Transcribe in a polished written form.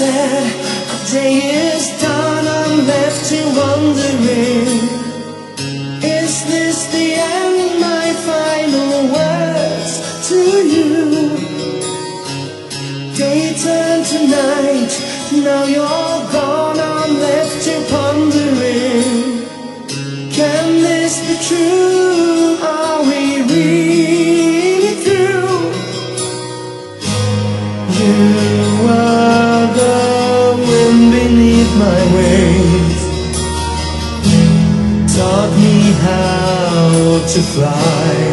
said, the day is done, I'm left to wondering, is this the end, my final words to you? Day turned to night, now you're gone, I'm left to pondering, can this be true? Are we really through? You are the wind beneath my wings, taught me how to fly.